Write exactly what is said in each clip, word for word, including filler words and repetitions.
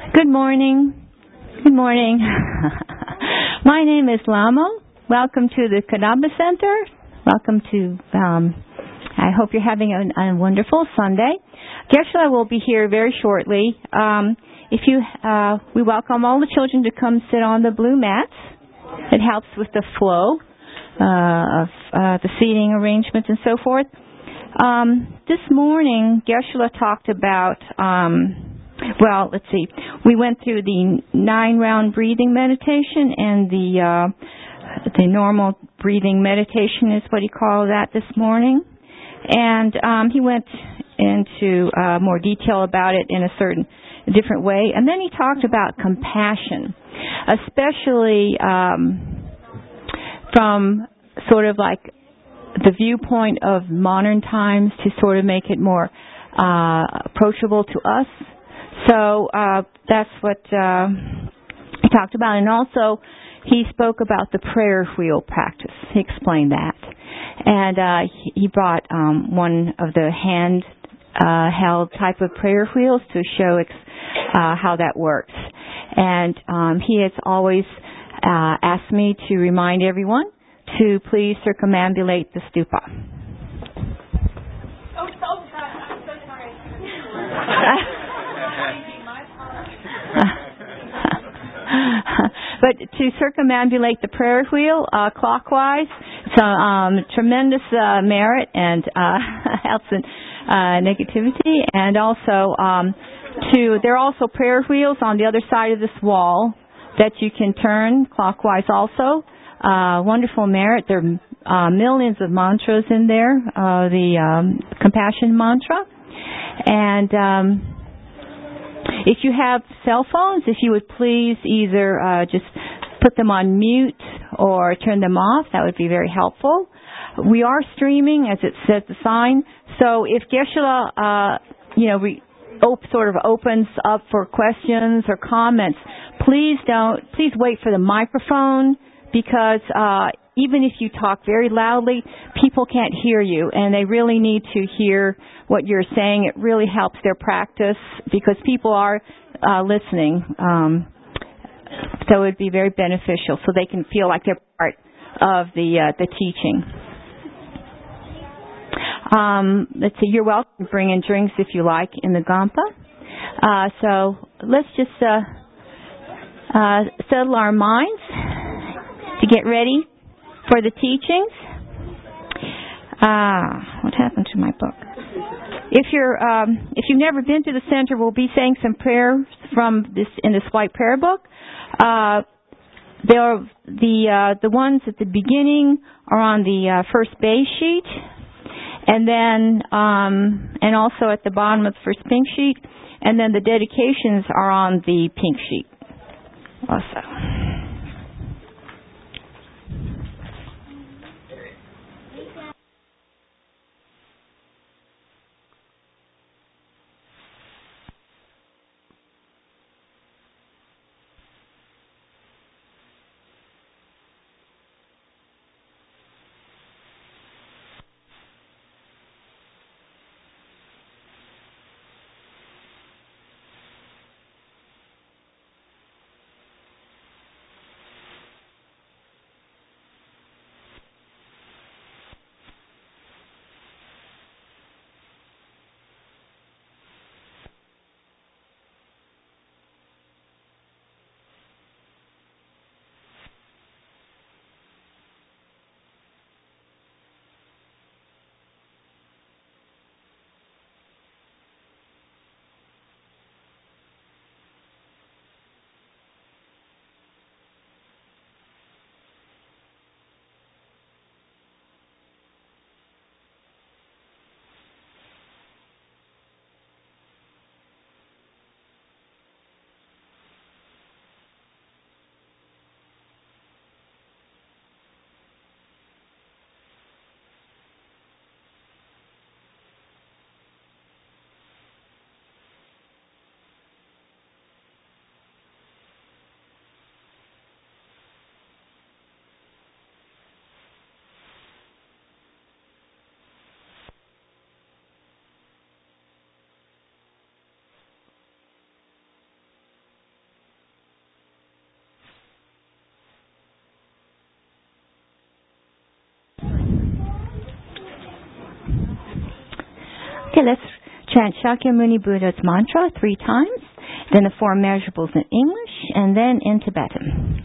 Good morning. Good morning. My name is Lamo. Welcome to the Kadamba Center. Welcome to, um, I hope you're having a, a wonderful Sunday. Geshe-la will be here very shortly. Um, if you, uh, we welcome all the children to come sit on the blue mats. It helps with the flow uh, of uh, the seating arrangements and so forth. Um, this morning, Geshe-la talked about, um, well, let's see, we went through the nine-round breathing meditation, and the uh, the normal breathing meditation is what he called that this morning. And um, he went into uh, more detail about it in a certain different way. And then he talked about compassion, especially um, from sort of like the viewpoint of modern times to sort of make it more uh, approachable to us. So uh, that's what uh, he talked about. And also he spoke about the prayer wheel practice. He explained that. And uh, he brought um, one of the hand uh, held type of prayer wheels to show ex- uh, how that works. And um, he has always uh, asked me to remind everyone to please circumambulate the stupa. Oh, oh God, I'm so sorry. But to circumambulate the prayer wheel uh, clockwise, it's a um, tremendous uh, merit and uh, helps in uh, negativity. And also, um, to there are also prayer wheels on the other side of this wall that you can turn clockwise also. Uh, wonderful merit. There are uh, millions of mantras in there, uh, the um, compassion mantra. And um, if you have cell phones, if you would please either uh, just put them on mute or turn them off, that would be very helpful. We are streaming, as it says the sign. So if Geshe-la, uh, you know, we op- sort of opens up for questions or comments, please don't. Please wait for the microphone, because uh, even if you talk very loudly, people can't hear you, and they really need to hear what you're saying. It really helps their practice because people are uh, listening. Um, so it would be very beneficial, so they can feel like they're part of the uh, the teaching. Um, let's see. You're welcome to bring in drinks if you like in the Gampa. Uh, so let's just uh, uh, settle our minds to get ready for the teachings. Ah, what happened to my book? If you're, um, if you've never been to the center, we'll be saying some prayers from this in this white prayer book. Uh, there are the uh, the ones at the beginning are on the uh, first base sheet, and then um, and also at the bottom of the first pink sheet, and then the dedications are on the pink sheet also. Okay, let's chant Shakyamuni Buddha's mantra three times, then the four immeasurables in English, and then in Tibetan.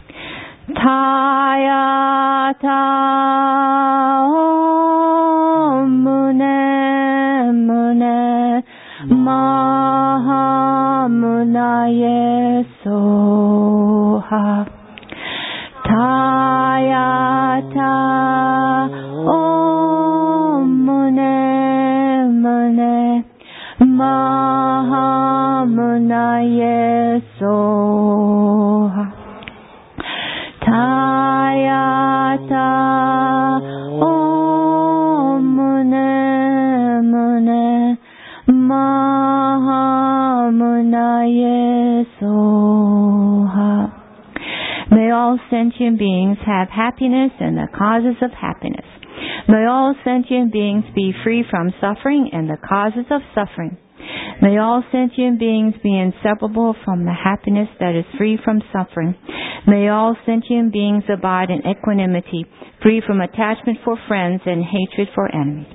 Tayata Om Mune Mune Mahamunaye Soha. Tayata Om Mune Mune Mahamunaye Soha. Tayata Om Mune Mune Mahamunaye Soha. May all sentient beings have happiness and the causes of happiness. May all sentient beings be free from suffering and the causes of suffering. May all sentient beings be inseparable from the happiness that is free from suffering. May all sentient beings abide in equanimity, free from attachment for friends and hatred for enemies.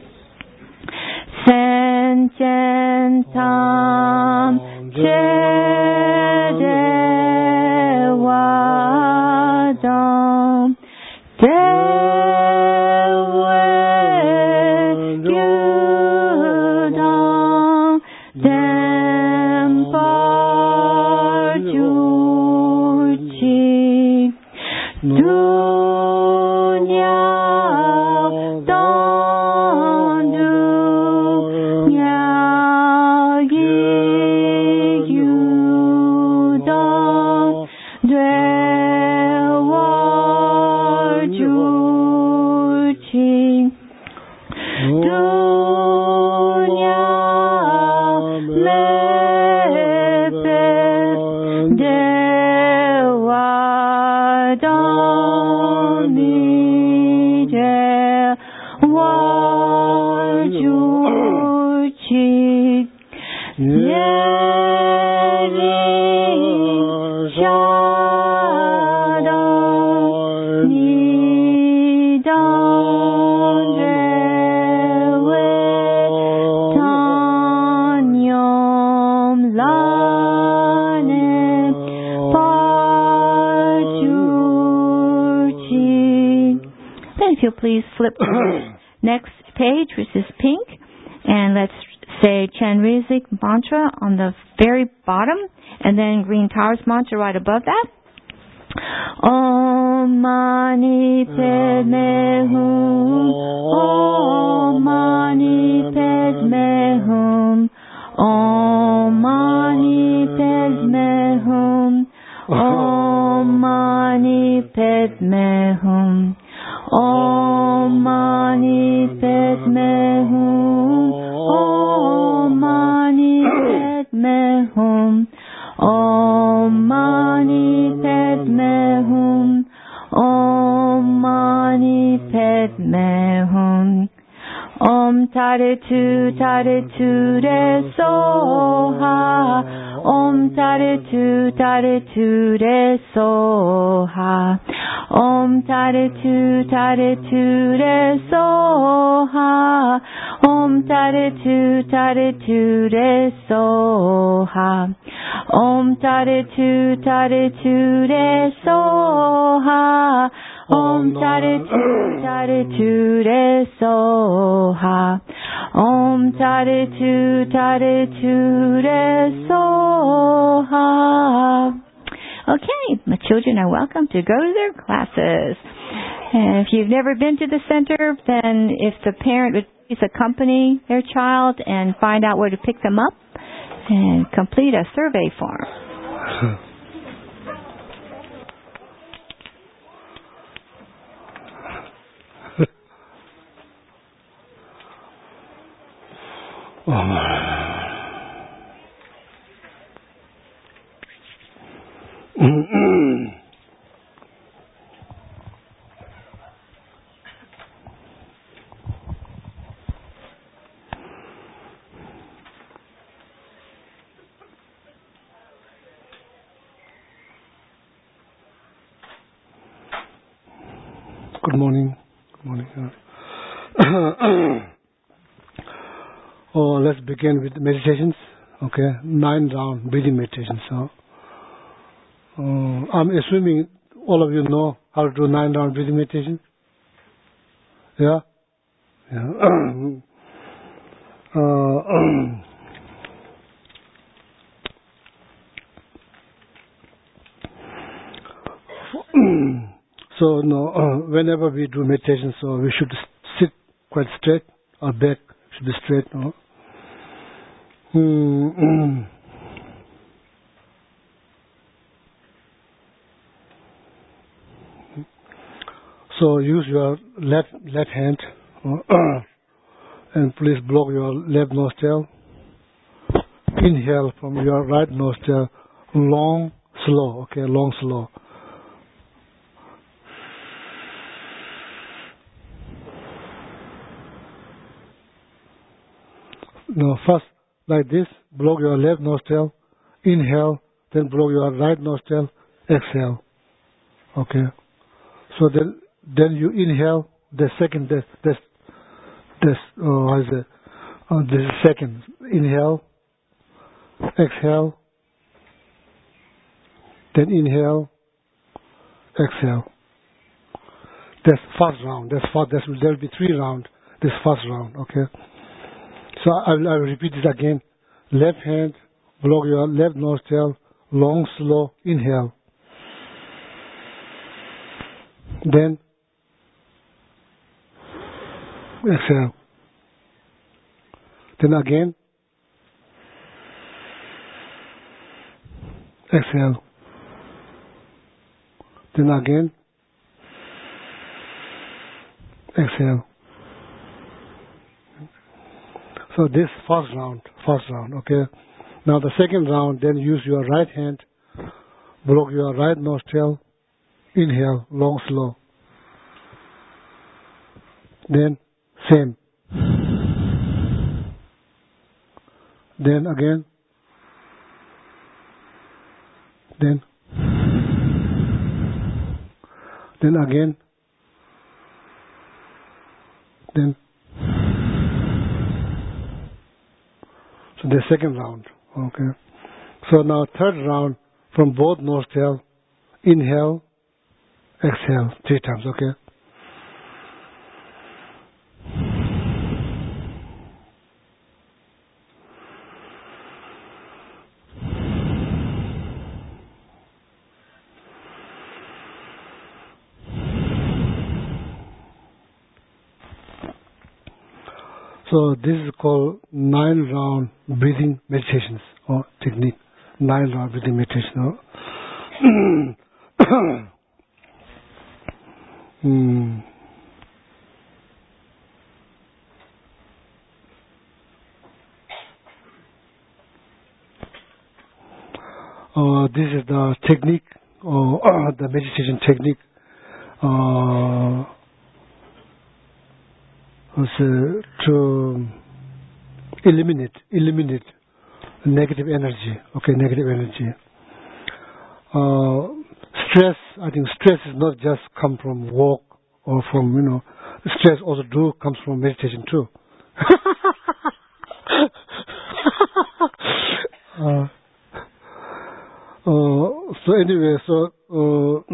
Senjentam Chedewadam Dewegyudam Demparjuchi Dunya Dandu Nyagyudam Dewarjuchi Dunya Lepet Dewadami Dewarjuchi Nyeri Shada Nidan Dewe Tanyam Lane Pachuchi. Then if you'll please flip to the next page, which is pink, and let's say Chenrezig mantra on the very bottom, and then Green Towers mantra right above that. Om Mani Padme Hum, Om Mani Padme Hum, Om Mani Padme Hum, Om Mani Padme Hum, Om Mani Padme Hum, Om Mani Padme Hum, Om Mani Padme Hum, Om Mani Padme Hum. Om Taritu Taritu Re Soha, Om Taritu Taritu Re Soha, Om Taritu Taritu Re Soha, Om Taritu Taritu Re Soha, Om Taritu Taritu Re Soha, Om Taritu Taritu Re Soha, Om Taritu Taritu Re Soha. Okay, my children are welcome to go to their classes. And if you've never been to the center, then if the parent would please accompany their child and find out where to pick them up and complete a survey form. Good morning. Good morning. Oh, let's begin with meditations. Okay, nine round breathing meditation. So, uh, I'm assuming all of you know how to do nine round breathing meditation. Yeah, yeah. uh, So, no, uh, whenever we do meditation, so we should sit quite straight. Our back should be straight. No? Mm-hmm. So use your left left hand uh, and please block your left nostril. Inhale from your right nostril, long, slow. Okay, long, slow. Now, first, like this, block your left nostril, inhale, then block your right nostril, exhale. Okay. So then, then you inhale the second, this, this, this, oh, how is it? Oh, this is second. Inhale, exhale, then inhale, exhale. That's first round. That's first. That's, there will be three rounds. This first round. Okay. So I will, I will repeat this again. Left hand, block your left nostril, long, slow, inhale. Then exhale. Then again, exhale. Then again, exhale. So this first round, first round, okay. Now the second round, then use your right hand, block your right nostril, inhale, long, slow. Then same. Then again. Then. Then again. Then. So the second round, okay. So now third round from both nostrils, inhale, exhale three times, okay. So this is called nine round breathing meditations or technique. Nine round breathing meditation. Or mm. uh, this is the technique or uh, the meditation technique. Uh, Uh, to eliminate eliminate negative energy. Okay, negative energy. Uh, stress. I think stress is not just come from work or from you know. Stress also do comes from meditation too. uh, uh, so anyway, so uh,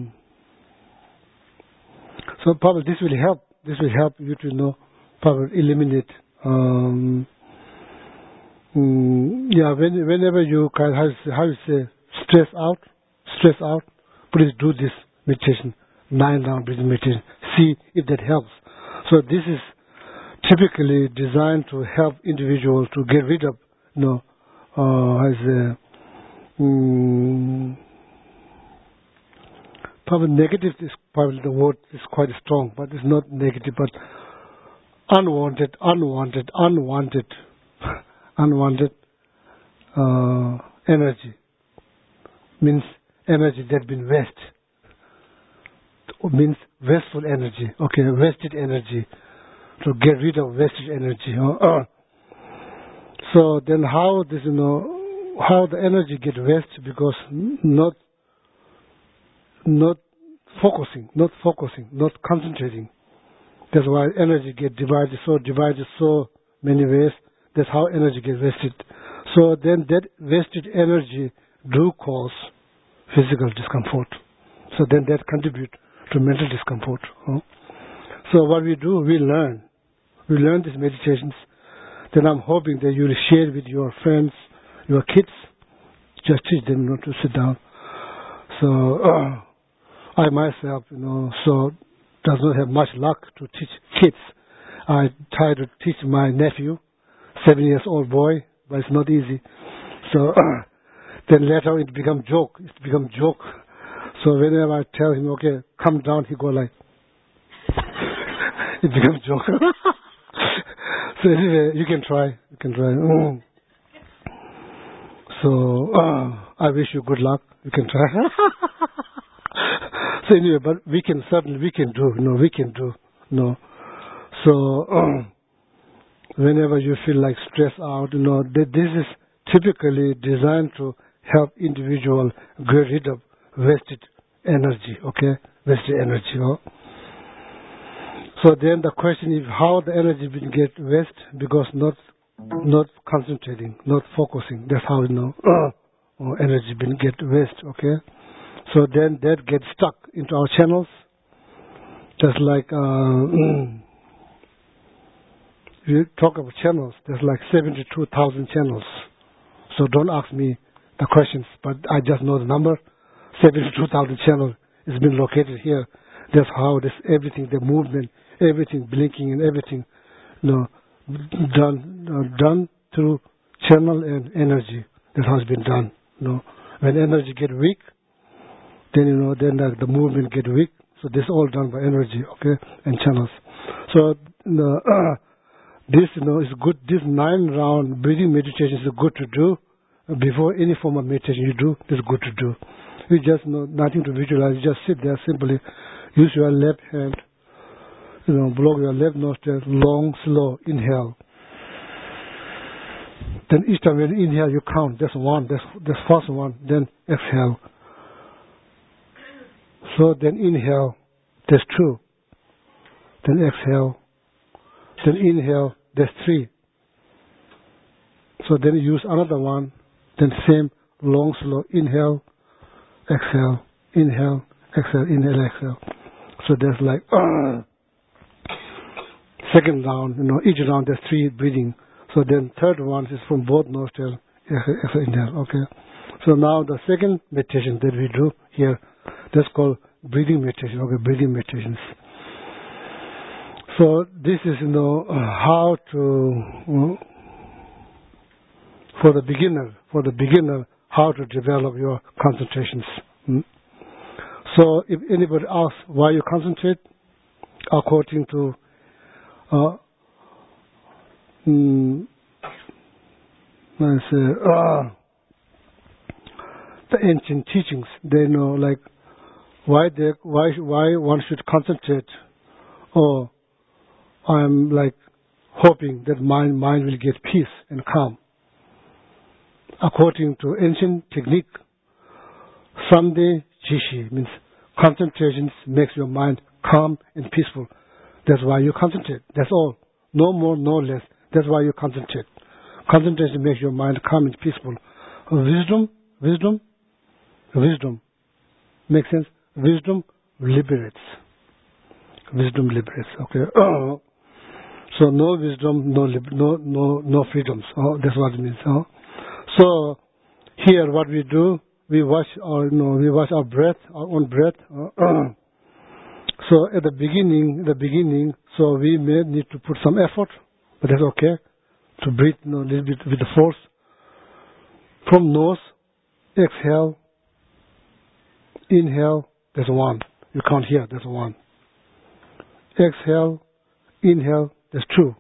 so probably this will help. This will help you to know, probably eliminate. Um, mm, yeah, when, whenever you can, how you say, how you say, stress out, stress out. Please do this meditation, nine round breathing meditation. See if that helps. So this is typically designed to help individuals to get rid of, you know, uh, as a, um, probably negative is probably the word is quite strong, but it's not negative, but unwanted, unwanted, unwanted, unwanted uh, energy means energy that's been wasted. Means wasteful energy. Okay, wasted energy. To get rid of wasted energy. Uh, so then, how this you know how the energy get wasted because not. Not focusing, not focusing, not concentrating. That's why energy get divided so divided so many ways. That's how energy gets wasted. So then that wasted energy do cause physical discomfort. So then that contribute to mental discomfort. Huh? So what we do, we learn. We learn these meditations. Then I'm hoping that you will share with your friends, your kids. Just teach them not to sit down. So uh, I myself, you know, so does not have much luck to teach kids. I try to teach my nephew, seven years old boy, but it's not easy. So uh, then later it become joke. It become joke. So whenever I tell him, okay, come down, he go like, it becomes joke. So anyway, you can try. You can try. Mm. So uh, I wish you good luck. You can try. So anyway, but we can certainly we can do. No, we can do. No. So uh, whenever you feel like stressed out, you know, th- this is typically designed to help individual get rid of wasted energy. Okay, wasted energy. Oh. So then the question is how the energy will get waste because not not concentrating, not focusing. That's how you know uh, energy will get waste. Okay, so then that gets stuck into our channels. Just like uh, you talk about channels, there's like seventy-two thousand channels. So don't ask me the questions, but I just know the number. seventy-two thousand channels has been located here. That's how this everything, the movement, everything blinking and everything, you know, done uh, done through channel and energy. That has been done. You know, when energy get weak, then you know then the, the movement get weak. So this all done by energy, okay, and channels. So you know, uh, this you know is good. This nine round breathing meditation is good to do before any form of meditation you do. It's good to do. You just know nothing to visualize. You just sit there simply. Use your left hand, you know, blow your left nostril, long, slow, inhale. Then each time when you inhale, you count. That's one, that's that's first one. Then exhale. So then inhale, that's two. Then exhale. Then inhale, that's three. So then you use another one. Then same, long, slow, inhale, exhale, inhale, exhale, inhale, exhale. So there's like uh, second round, you know, each round there's three breathing. So then third one is from both nostrils, exhale, exhale, inhale. Okay. So now the second meditation that we do here, that's called breathing meditation. Okay, breathing meditations. So this is, you know, how to uh, for the beginner, for the beginner, how to develop your concentrations. Hmm? So if anybody asks why you concentrate, according to uh, mm, I say, uh, the ancient teachings, they know like why they why why one should concentrate. Or I'm like hoping that mind mind will get peace and calm. According to ancient technique, Samde Jishi means concentration makes your mind calm and peaceful. That's why you concentrate. That's all. No more, no less. That's why you concentrate. Concentration makes your mind calm and peaceful. Wisdom, wisdom, wisdom. Makes sense? Wisdom liberates. Wisdom liberates. Okay. Uh, so no wisdom, no lib- no no no freedoms. Oh, that's what it means. Oh. So here, what we do, we watch our, you know, we watch our breath, our own breath. Uh, so at the beginning, the beginning, so we may need to put some effort, but that's okay to breathe, you know, a little bit with the force. From nose, exhale, inhale. There's one. You count here. There's one. Exhale, inhale. There's two.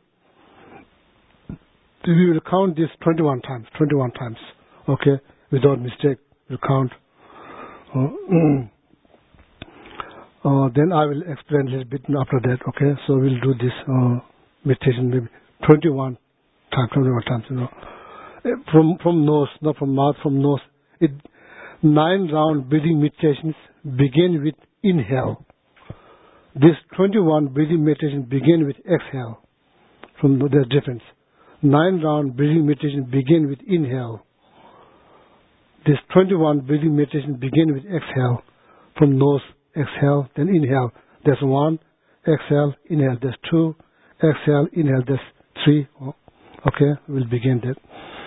We will count this twenty-one times. twenty-one times. Okay, without mistake. We'll count. Uh, mm. uh, then I will explain a little bit after that. Okay, so we'll do this uh, meditation maybe twenty-one times. twenty-one times. You know, from from nose, not from mouth, from nose. It nine round breathing meditations begin with inhale. This twenty-one breathing meditation begin with exhale. From the difference. nine round breathing meditation begin with inhale. This twenty-one breathing meditation begin with exhale. From nose, exhale, then inhale. There's one, exhale, inhale. There's two, exhale, inhale. There's three. Okay, we'll begin that.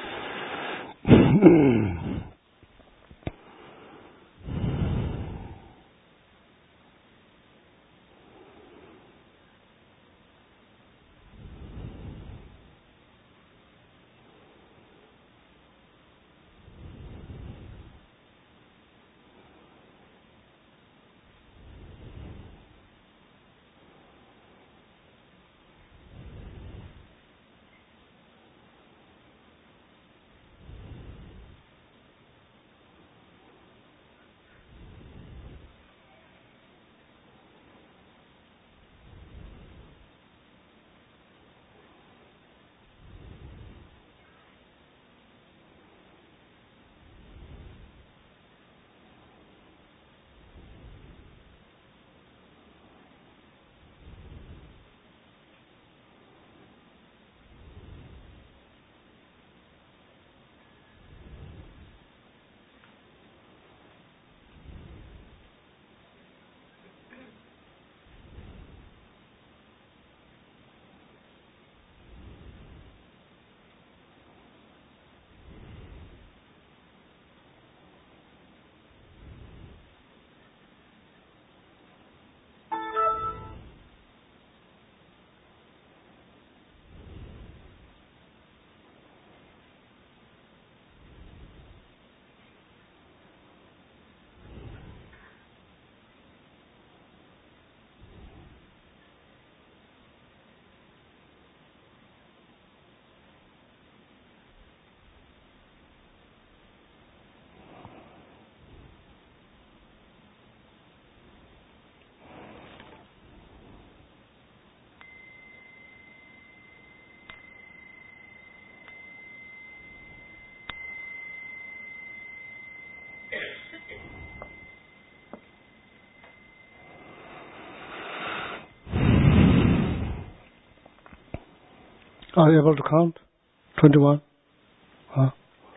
Are you able to count? twenty-one? Huh?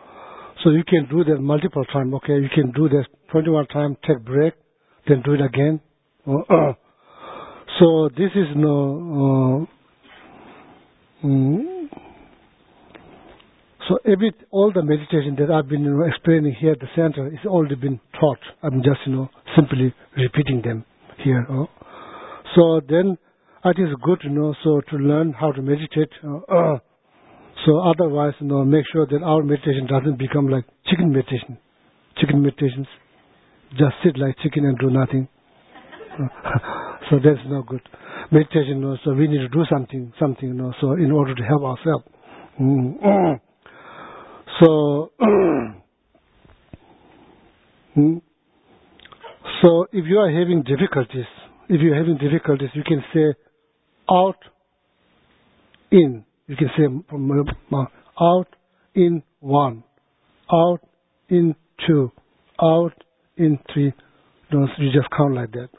So you can do that multiple times, okay? You can do that twenty-one times, take break, then do it again. So this is no... Uh, mm, so every, all the meditation that I've been you know, explaining here at the center is already been taught. I'm just, you know, simply repeating them here. Oh. So then... It is good, you know, so to learn how to meditate. Uh, uh, so otherwise, you know, make sure that our meditation doesn't become like chicken meditation. Chicken meditations, just sit like chicken and do nothing. So that's not good. Meditation, you know, so we need to do something, something, you know, so in order to help ourselves. Mm. So, mm. so if you are having difficulties, if you're having difficulties, you can say, out, in. You can say from out, in, one. Out, in, two. Out, in, three. You just count like that.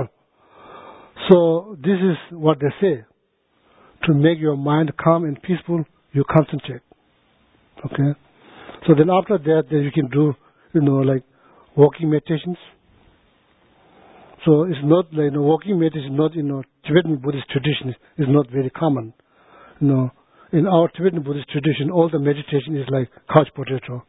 So this is what they say. To make your mind calm and peaceful, you concentrate. Okay? So then after that, then you can do, you know, like walking meditations. So it's not like, you know, walking meditation is not, you know, Tibetan Buddhist tradition is not very common. You know, in our Tibetan Buddhist tradition, all the meditation is like couch potato.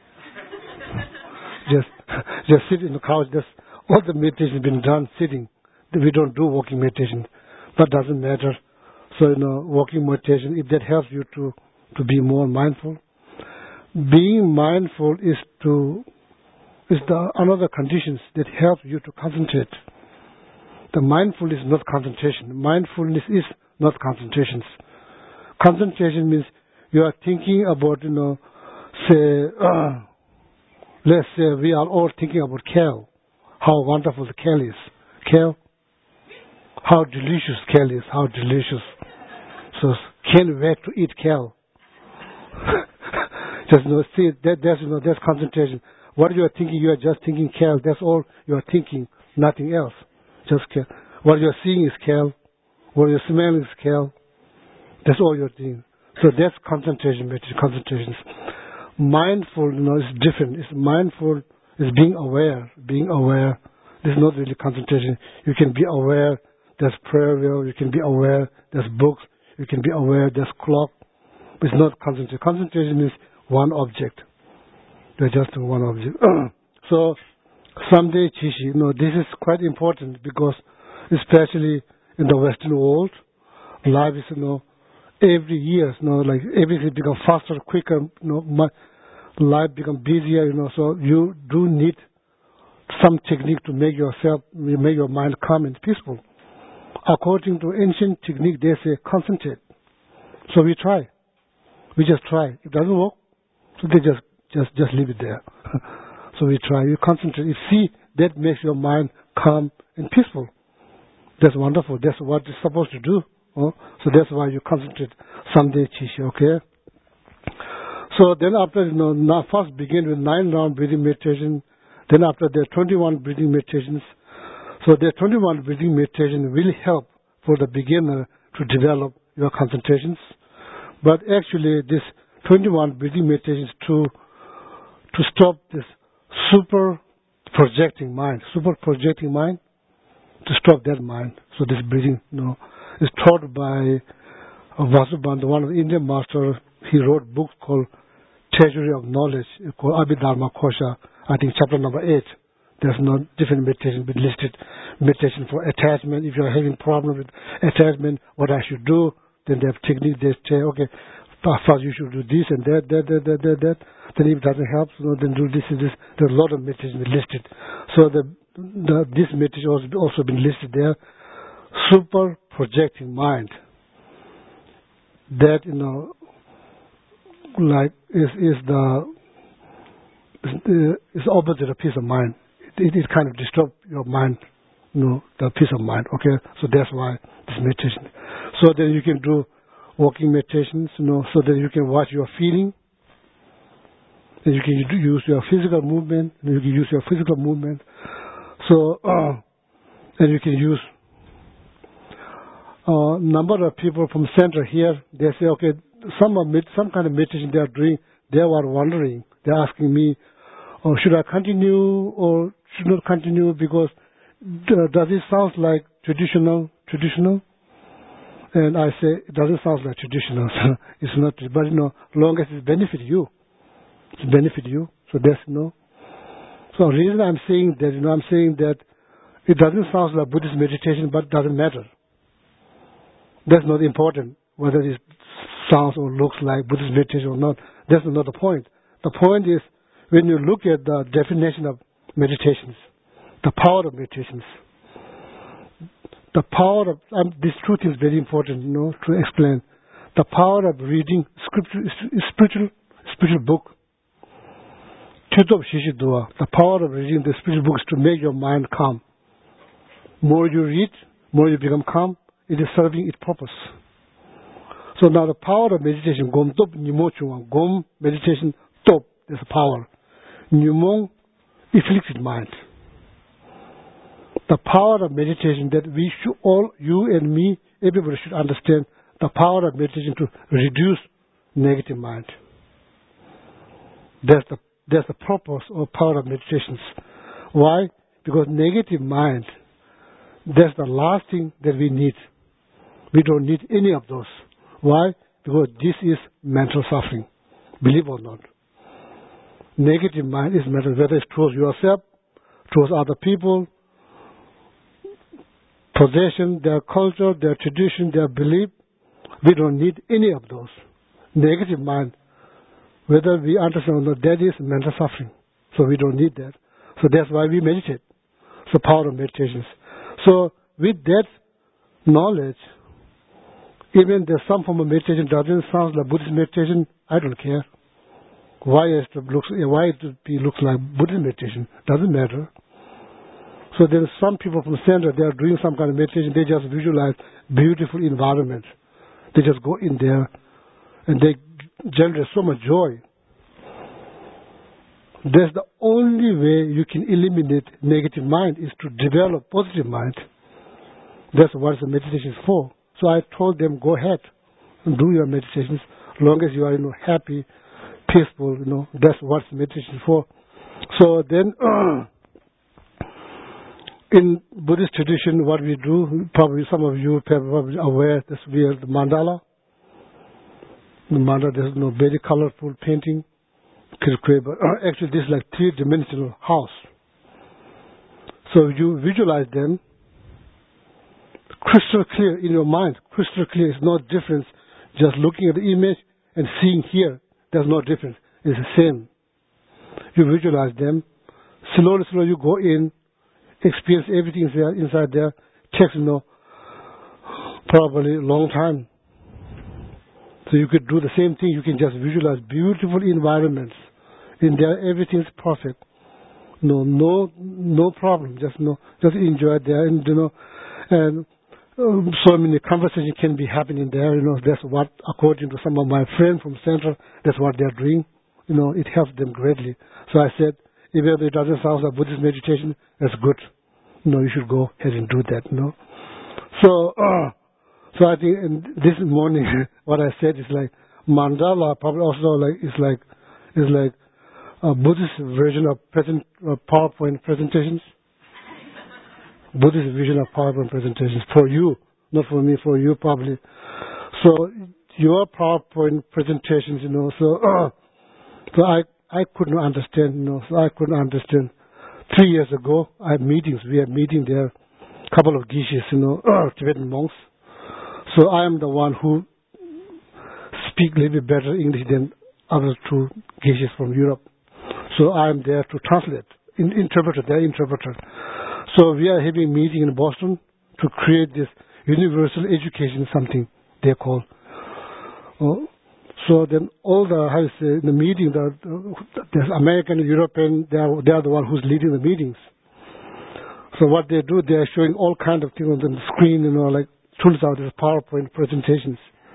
just, just sit in the couch. Just all the meditation has been done sitting. We don't do walking meditation. That doesn't matter. So, you know, walking meditation, if that helps you to, to be more mindful. Being mindful is to is the another conditions that help you to concentrate. The mindfulness is not concentration. Mindfulness is not concentrations. Concentration means you are thinking about, you know, say, uh, let's say we are all thinking about kale, how wonderful the kale is. Kale, how delicious kale is, how delicious. So can't wait to eat kale. Just you know, see that that's you know that's concentration. What you are thinking, you are just thinking kale. That's all you are thinking, nothing else. Just kale. What you are seeing is kale. What you are smelling is kale. That's all you are doing. So that's concentration meditation, concentrations. Mindful, you know, is different. It's mindful is being aware, being aware. This is not really concentration. You can be aware there's prayer wheel, you can be aware there's books, you can be aware there's clock. But it's not concentration. Concentration is one object. They're just one object. So, someday, Chishi, you know, this is quite important because especially in the Western world, life is, you know, every year, you know, like everything becomes faster, quicker, you know, my, life becomes busier, you know, so you do need some technique to make yourself, make your mind calm and peaceful. According to ancient technique, they say concentrate. So we try. We just try. If it doesn't work, so they just, just, just leave it there. So we try. You concentrate. You see, that makes your mind calm and peaceful. That's wonderful. That's what it's supposed to do. Oh? So that's why you concentrate someday, Chishi, okay? So then after, you know, now first begin with nine round breathing meditation. Then after there are twenty-one breathing meditations. So the twenty-one breathing meditation will help for the beginner to develop your concentrations. But actually this twenty-one breathing meditations to to stop this super projecting mind, super projecting mind, to stop that mind. So this breathing, you know, is taught by uh, Vasubandhu, one of the Indian masters. He wrote a book called Treasury of Knowledge, called Abhidharma Kosha, I think chapter number eight. There's no different meditation, but listed meditation for attachment. If you're having problem with attachment, what I should do, then they have technique. They say, okay, first you should do this and that, that, that, that, that, that. Then if it doesn't help, you know, then do this and this. There's a lot of meditation listed. So the, the this meditation has also been listed there. Super projecting mind. That, you know, like is is the is, is opposite of peace of mind. It, it kind of disturbs your mind, you know, the peace of mind. Okay, so that's why this meditation. So then you can do walking meditations, you know, so that you can watch your feeling. And you can use your physical movement. And you can use your physical movement. So, uh, and you can use a uh, number of people from center here. They say, okay, some of med- some kind of meditation they are doing. They are wondering. They are asking me, oh, should I continue or should not continue because uh, does it sound like traditional? Traditional? And I say it doesn't sound like traditional. It's not, but you know, long as it benefit you, it benefit you. So that's you know. So the reason I'm saying that, you know, I'm saying that it doesn't sound like Buddhist meditation, but it doesn't matter. That's not important whether it sounds or looks like Buddhist meditation or not. That's not the point. The point is when you look at the definition of meditations, the power of meditations, the power of, um, this truth is very important, you know, to explain. The power of reading scripture, spiritual, spiritual book. The power of reading the spiritual books to make your mind calm. More you read, more you become calm. It is serving its purpose. So now the power of meditation, gom top nimo chunga, gom meditation top, there's a power. Nimong afflicted mind. The power of meditation that we should all, you and me, everybody should understand the power of meditation to reduce negative mind. That's the that's the purpose or power of meditations. Why? Because negative mind, that's the last thing that we need. We don't need any of those. Why? Because this is mental suffering. Believe it or not. Negative mind is mental, whether it's towards yourself, towards other people, possession, their culture, their tradition, their belief. We don't need any of those. Negative mind, whether we understand or not, that is mental suffering. So we don't need that. So that's why we meditate. It's the power of meditations. So with that knowledge, even there's some form of meditation doesn't sound like Buddhist meditation, I don't care. Why it looks why it looks like Buddhist meditation doesn't matter. So there's some people from center, they are doing some kind of meditation, they just visualize beautiful environment. They just go in there and they generate so much joy. That's the only way you can eliminate negative mind is to develop positive mind. That's what the meditation is for. So I told them, go ahead and do your meditations. As long as you are, you know, happy, peaceful, you know, that's what meditation for. So then, in Buddhist tradition, what we do, probably some of you are probably aware, this we have the mandala. The mandala, there's no very colorful painting. But actually, this is like three-dimensional house. So you visualize them, crystal clear in your mind, crystal clear. It's no difference just looking at the image and seeing here. There's no difference. It's the same. You visualize them. Slowly, slowly you go in, experience everything there, inside there. Takes, you know, probably a long time. So you could do the same thing. You can just visualize beautiful environments. In there, everything's perfect. No, no, no problem. Just no, just enjoy there, and you know, and um, so many conversations can be happening there. You know, that's what, according to some of my friends from Central, that's what they're doing. You know, it helps them greatly. So I said, if it doesn't sound like Buddhist meditation, that's good. You know, you should go ahead and do that. You know, so uh, so I think in this morning what I said is like mandala. Probably also like is like is like a Buddhist version of present uh, PowerPoint presentations. Buddhist vision of PowerPoint presentations for you, not for me, for you probably. So your PowerPoint presentations, you know, so uh, so I I couldn't understand, you know, so I couldn't understand. Three years ago, I had meetings. We had meeting there, a couple of geishas, you know, uh, Tibetan monks. So I am the one who speak a little bit better English than other two geishas from Europe. So I am there to translate, in, interpreter, their interpreter. So we are having a meeting in Boston to create this universal education, something they call. Oh, so then all the, how you say, the meeting, the, the American and European, they are, they are the one who's leading the meetings. So what they do, they are showing all kind of things on the screen, you know, like tools out as PowerPoint presentations.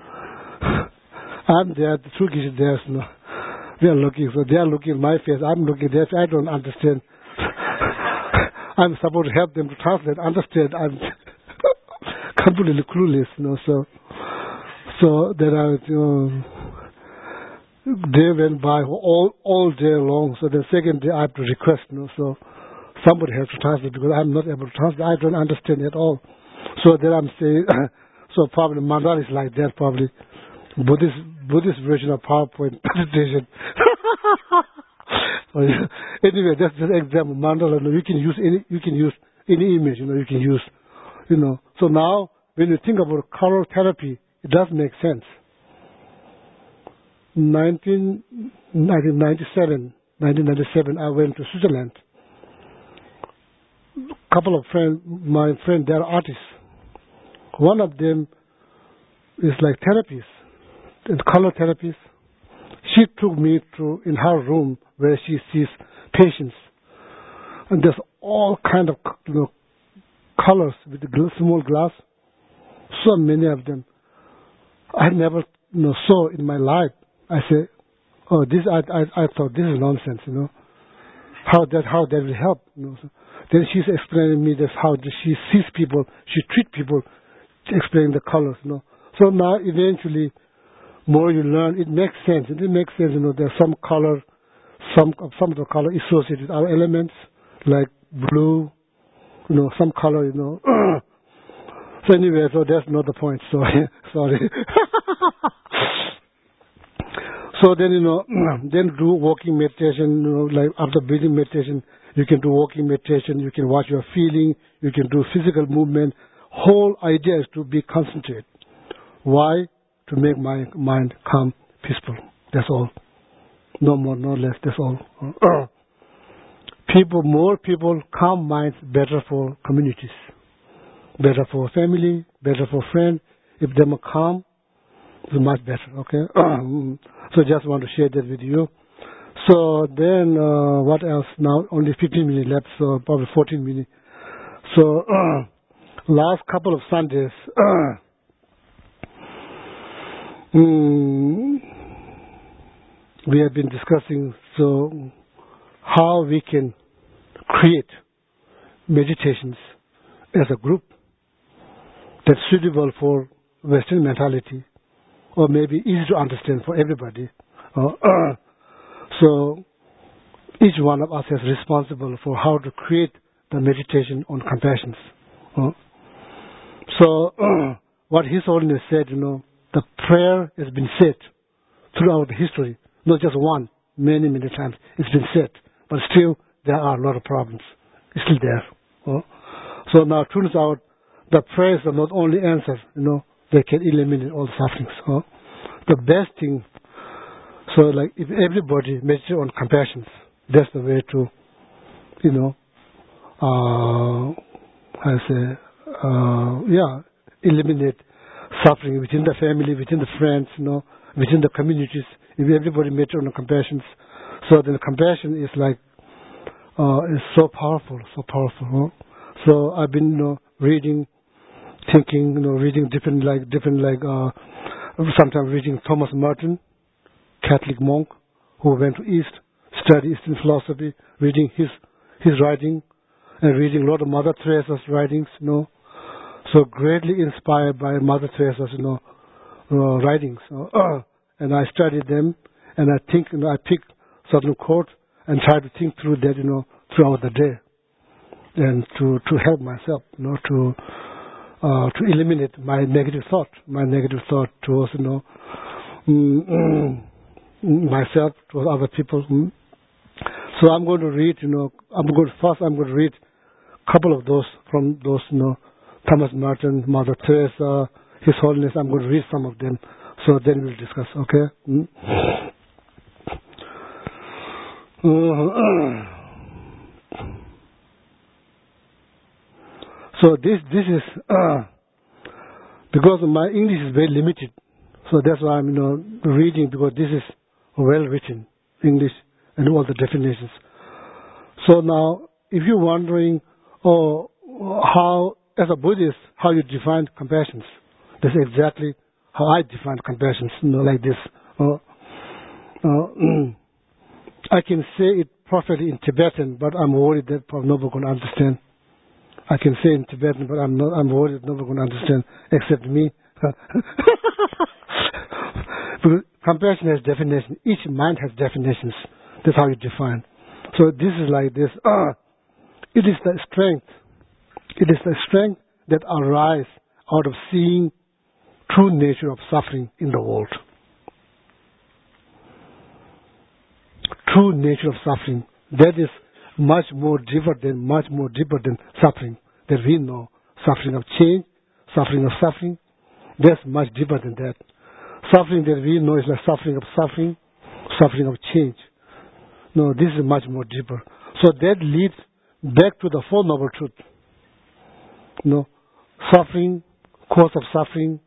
I'm there, the two guys there, you know, they are looking, so they are looking at my face, I'm looking at their face, I don't understand. I'm supposed to help them to translate, understand, I'm completely clueless, you know, so, so then I, you know, they went by all, all day long, so the second day I have to request, you know, so somebody has to translate because I'm not able to translate, I don't understand at all. So then I'm saying, so probably mandala is like that, probably. Buddhist Buddhist version of PowerPoint presentation. Anyway, that's just an example. Mandala, you can use any you can use any image, you know, you can use, you know. So now when you think about color therapy, it does make sense. nineteen ninety-seven, nineteen ninety-seven, I went to Switzerland. A couple of friends, my friends, they're artists. One of them is like therapies. And color therapies. She took me to in her room where she sees patients, and there's all kind of, you know, colors with the small glass. So many of them. I never, you know, saw in my life. I say, oh, this I I, I thought this is nonsense, you know. How that how that will help, you know. So then she's explaining me this how she sees people, she treats people, explaining the colors, you know. So now eventually, more you learn, it makes sense. It makes sense, you know, there's some color, some some of the color associated with our elements, like blue, you know, some color, you know. So anyway, so that's not the point. Sorry, sorry. So then, you know, then do walking meditation, you know, like after breathing meditation, you can do walking meditation, you can watch your feeling, you can do physical movement. Whole idea is to be concentrated. Why? To make my mind calm, peaceful. That's all. No more, no less. That's all. People, more people, calm minds, better for communities, better for family, better for friends. If they are calm, it's much better. Okay. So just want to share that with you. So then, uh, what else? Now only fifteen minutes left, so probably fourteen minutes. So last couple of Sundays. Mm, we have been discussing so how we can create meditations as a group that's suitable for Western mentality or maybe easy to understand for everybody. Uh, so each one of us is responsible for how to create the meditation on compassion. Uh, so what His Holiness said, you know, the prayer has been said throughout history, not just one, many, many times it's been said, but still there are a lot of problems. It's still there. Uh, so now it turns out the prayers are not only answers, you know, they can eliminate all the sufferings. Uh, the best thing, so like if everybody meditates on compassion, that's the way to, you know, uh, I say, uh, yeah, eliminate suffering within the family, within the friends, you know, within the communities. If everybody meditates on compassion, so then compassion is like, uh, is so powerful, so powerful. Huh? So I've been, you know, reading, thinking, you know, reading different, like, different, like, uh, sometimes reading Thomas Merton, Catholic monk, who went to East, studied Eastern philosophy, reading his, his writing, and reading a lot of Mother Teresa's writings, you know. So greatly inspired by Mother Teresa's, you know, uh, writings. Uh, and I studied them, and I think, you know, I pick certain quotes and try to think through that, you know, throughout the day, and to, to help myself, you know, to uh, to eliminate my negative thought, my negative thought towards, you know, mm, mm, myself, towards other people. Mm. So I'm going to read, you know, I'm going to, first I'm going to read a couple of those from those, you know, Thomas Merton, Mother Teresa, His Holiness. I'm going to read some of them, so then we'll discuss. Okay. Mm. Uh, so this this is uh, because my English is very limited, so that's why I'm, you know, reading, because this is well written English and all the definitions. So now, if you're wondering, oh, how as a Buddhist, how you define compassion, that's exactly how I define compassion. You know, like this. Uh, uh, I can say it perfectly in Tibetan, but I'm worried that nobody can understand. I can say in Tibetan, but I'm not. I'm worried that nobody can understand except me. Because compassion has definition. Each mind has definitions. That's how you define. So this is like this. Uh, it is the strength. It is the strength that arises out of seeing true nature of suffering in the world. True nature of suffering, that is much more deeper than, much more deeper than suffering that we know. Suffering of change, suffering of suffering, that's much deeper than that. Suffering that we know is like suffering of suffering, suffering of change. No, this is much more deeper. So that leads back to the Four Noble Truths. No, suffering, cause of suffering,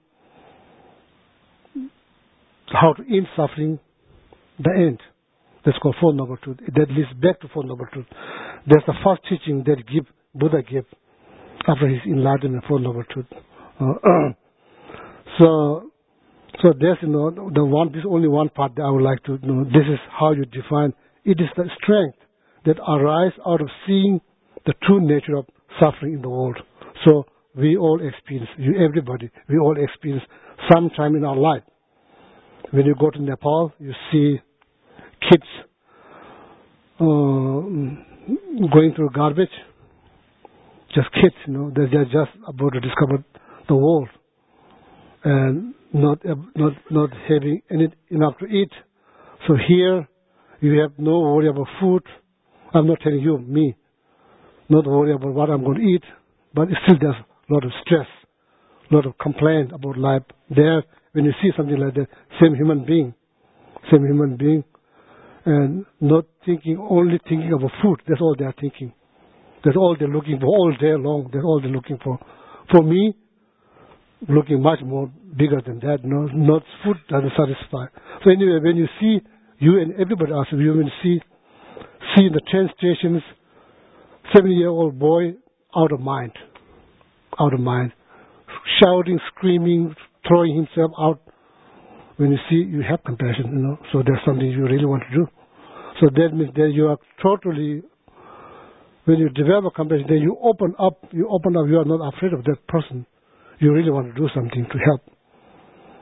how to end suffering, the end. That's called Four Noble Truths. That leads back to Four Noble Truths. That's the first teaching that give, Buddha gave after his enlightenment, Four Noble Truths. Uh, so, so there's, you know, the one. This is only one part that I would like to, you know. This is how you define. It is the strength that arises out of seeing the true nature of suffering in the world. So we all experience, you, everybody, we all experience some time in our life. When you go to Nepal, you see kids uh, going through garbage. Just kids, you know, they're just about to discover the world and not not not having any, enough to eat. So here, you have no worry about food. I'm not telling you, me, not worry about what I'm going to eat, but still there's a lot of stress, a lot of complaint about life. There, when you see something like that, same human being, same human being, and not thinking, only thinking about food. That's all they are thinking. That's all they're looking for all day long. That's all they're looking for. For me, looking much more bigger than that. No, not food doesn't satisfy. So anyway, when you see, you and everybody else, you will see, see in the train stations, seven-year-old boy out of mind, out of mind, shouting, screaming, throwing himself out. When you see, you have compassion, you know. So that's something you really want to do. So that means that you are totally, when you develop compassion, then you open up, you open up, you are not afraid of that person. You really want to do something to help.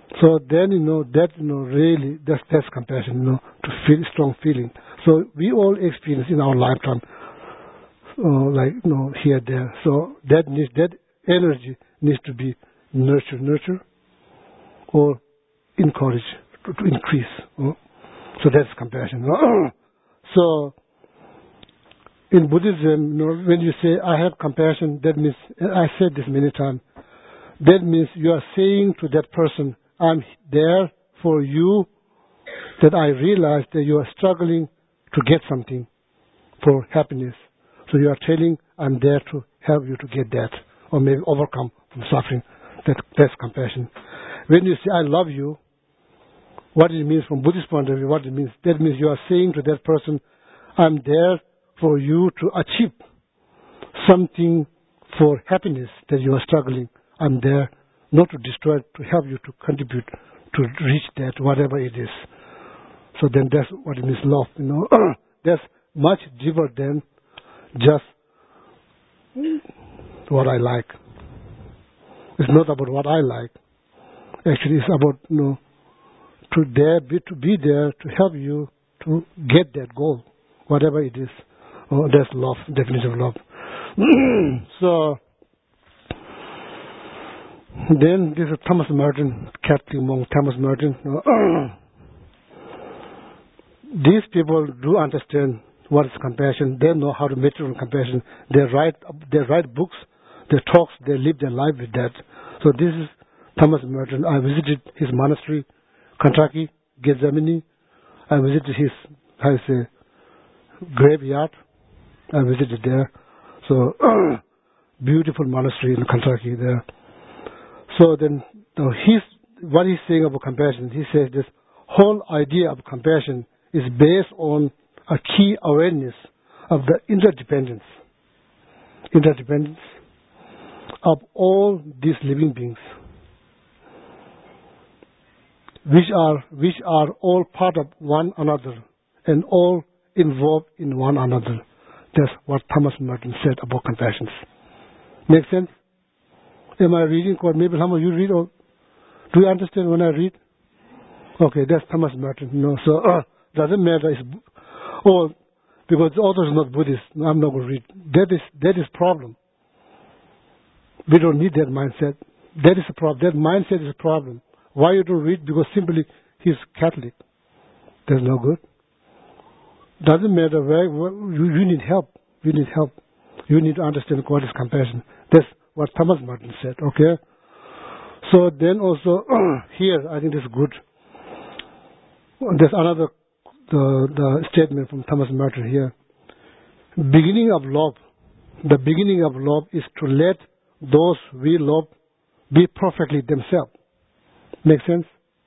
So then, you know, that, you know, really, that's, that's compassion, you know, to feel strong feeling. So we all experience in our lifetime, uh, like, you know, here, there. So that needs, that energy needs to be nurtured, nurture, or encourage, to, to increase. You know? So that's compassion. You know? So in Buddhism, you know, when you say, I have compassion, that means, I said this many times, that means you are saying to that person, I'm there for you, that I realize that you are struggling to get something for happiness. So you are telling, I'm there to help you to get that, or maybe overcome from suffering. That, that's compassion. When you say, I love you, what it means from Buddhist point of view, what it means, that means you are saying to that person, I'm there for you to achieve something for happiness that you are struggling. I'm there not to destroy it, to help you to contribute to reach that, whatever it is. So then that's what it means, love. You know, that's much deeper than just what I like. It's not about what I like. Actually, it's about, you know, to there be to be there to help you to get that goal, whatever it is. Oh, that's love, definition of love. So then this is Thomas Merton, Catholic monk Thomas Merton. These people do understand what is compassion. They know how to mature in compassion. They write, they write books, they talk, they live their life with that. So this is Thomas Merton. I visited his monastery, Kentucky, Gethsemane. I visited his, how you say, graveyard. I visited there. So beautiful monastery in Kentucky there. So then, now he's, what he's saying about compassion, he says this whole idea of compassion is based on a key awareness of the interdependence, interdependence of all these living beings, which are which are all part of one another and all involved in one another. That's what Thomas Merton said about compassion. Make sense? Am I reading? Or maybe some of you read? Or do you understand when I read? Okay, that's Thomas Merton. No, so uh, doesn't matter. It's, oh, because the author is not Buddhist. I'm not going to read. That is that is problem. We don't need that mindset. That is a problem. That mindset is a problem. Why you don't read? Because simply he's Catholic. That's no good. Doesn't matter where, where you, you need help. You need help. You need to understand what is compassion. That's what Thomas Merton said. Okay. So then also here, I think this is good. There's another the the statement from Thomas Merton here. Beginning of love. The beginning of love is to let those we love be perfectly themselves. Make sense?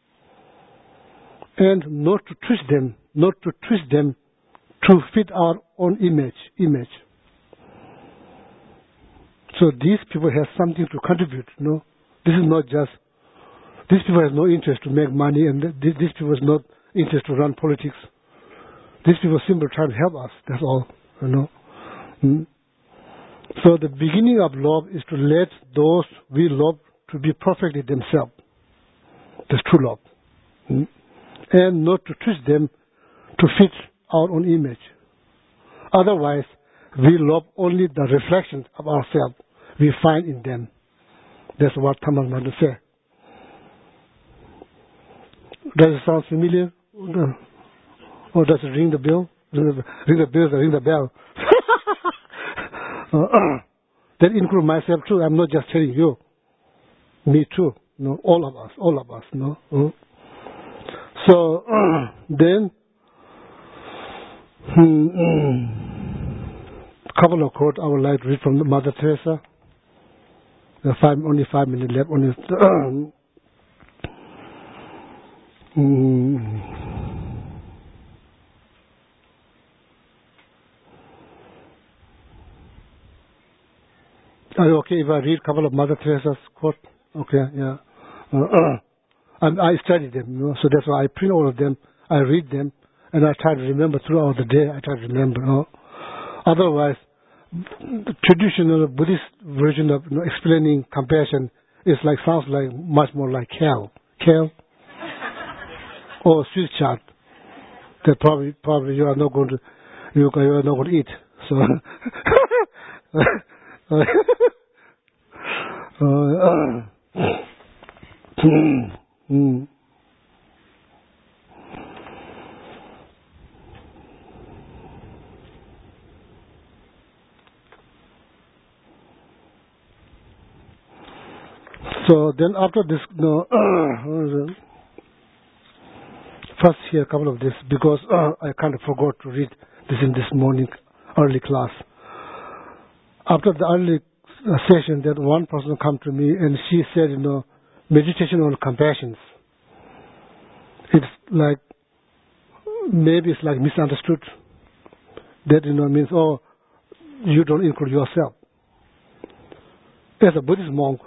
And not to twist them, not to twist them to fit our own image. Image. So these people have something to contribute. No, this is not just. These people have no interest to make money, and th- these people have no interest to run politics. These people simply try to help us. That's all. You know. Mm. So the beginning of love is to let those we love to be perfectly themselves. That's true love. Mm. And not to twist them to fit our own image. Otherwise, we love only the reflections of ourselves we find in them. That's what Thomas Merton said. Does it sound familiar? Or does it ring the bell? Ring the, ring the bell, ring the bell. uh, that includes myself too. I'm not just telling you. Me too. No, all of us. All of us. No. Uh, so uh, then, hmm, a couple of quotes I would like to read from Mother Teresa. There are five, only five minutes left. Only. Uh, mm, Are you okay if I read a couple of Mother Teresa's quotes? Okay, yeah. Uh, uh, and I study them, you know, so that's why I print all of them. I read them, and I try to remember throughout the day. I try to remember. You know. Otherwise, the traditional Buddhist version of you know, explaining compassion is like sounds like much more like hell. kale or Swiss chard. That probably probably you are not going to you, you are not going to eat. So uh, mm. So then after this, no, first here a couple of this because uh, I kind of forgot to read this in this morning early class. After the early session, that one person come to me and she said, you know, meditation on compassion. It's like maybe it's like misunderstood. That you know means oh, you don't include yourself. As a Buddhist monk,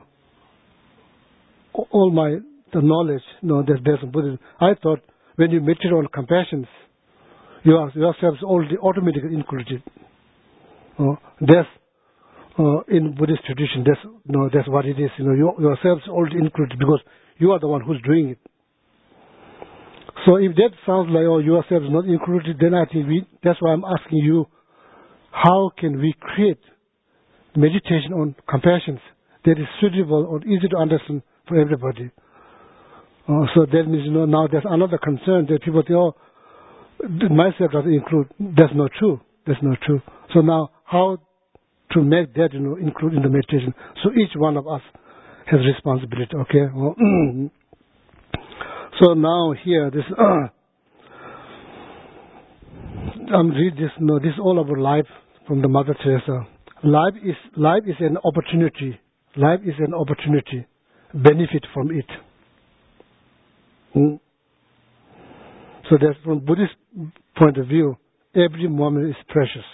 all my the knowledge, you know, that's based on Buddhism. I thought when you meditate on compassion, you are yourselves already automatically included. Uh, that's uh, in Buddhist tradition. That's you know, that's what it is. You know, you, yourselves already included because you are the one who's doing it. So if that sounds like oh, yourselves not included, then I think we. That's why I'm asking you, how can we create meditation on compassion that is suitable or easy to understand for everybody? Uh, so that means, you know, now there's another concern that people say, oh, myself doesn't include. That's not true. That's not true. So now, how to make that, you know, include in the meditation? So each one of us has responsibility, okay? Well, so now here, this, uh, I'm read this, you know, this is all about life from the Mother Teresa. Life is, life is an opportunity. Life is an opportunity. Benefit from it. Mm. So that from Buddhist point of view, every moment is precious.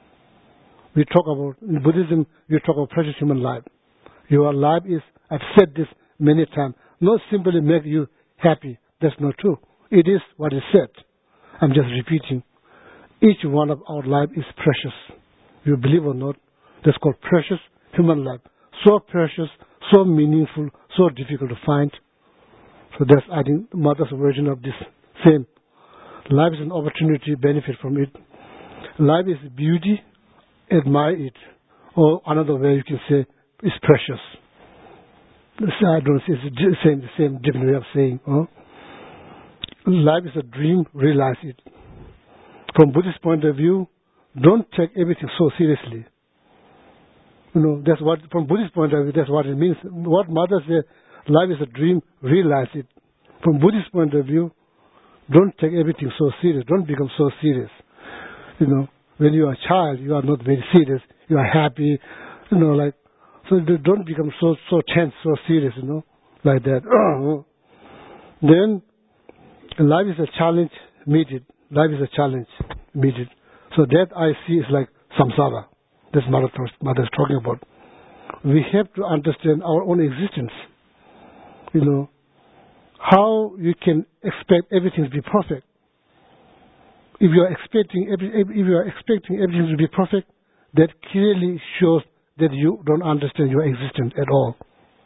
We talk about, in Buddhism, we talk about precious human life. Your life is, I've said this many times, not simply make you happy. That's not true. It is what is said. I'm just repeating. Each one of our life is precious. You believe or not, that's called precious human life. So precious, so meaningful, so difficult to find. So that's, I think, the Mother's version of this same. Life is an opportunity, benefit from it. Life is beauty, admire it. Or another way you can say, it's precious. I don't see it's the same, the same different way of saying. Huh? Life is a dream, realize it. From Buddhist point of view, don't take everything so seriously. You know, that's what, from Buddhist point of view, that's what it means. What Mother said, life is a dream, realize it. From Buddhist point of view, don't take everything so serious. Don't become so serious. You know, when you are a child, you are not very serious. You are happy, you know, like, so don't become so, so tense, so serious, you know, like that. Then, life is a challenge, meet it. Life is a challenge, meet it. So that I see is like samsara. That's Mother Mother's talking about. We have to understand our own existence. You know, how you can expect everything to be perfect. If you are expecting every, if you are expecting everything to be perfect, that clearly shows that you don't understand your existence at all.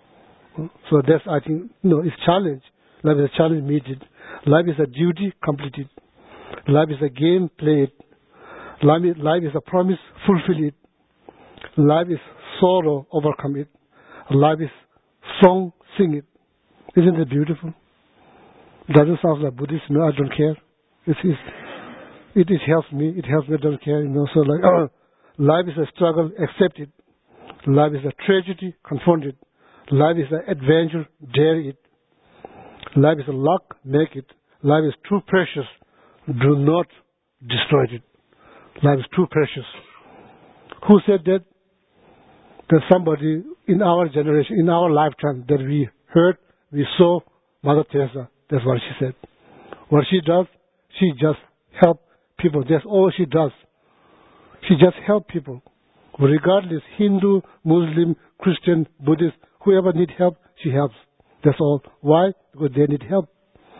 So that's, I think, you know, it's challenge. Life is a challenge, meet it. Life is a duty, complete it. Life is a game, play it. Life is, life is a promise, fulfill it. Life is sorrow, overcome it. Life is song, sing it. Isn't it beautiful? Doesn't sound like Buddhist. No, I don't care. It's, it's, it, it helps me. It helps me. I don't care. You know. So like, uh, life is a struggle. Accept it. Life is a tragedy. Confront it. Life is an adventure. Dare it. Life is a luck. Make it. Life is too precious. Do not destroy it. Life is too precious. Who said that? There's somebody in our generation, in our lifetime, that we heard, we saw Mother Teresa. That's what she said. What she does, she just help people. That's all she does. She just help people. Regardless, Hindu, Muslim, Christian, Buddhist, whoever need help, she helps. That's all. Why? Because they need help.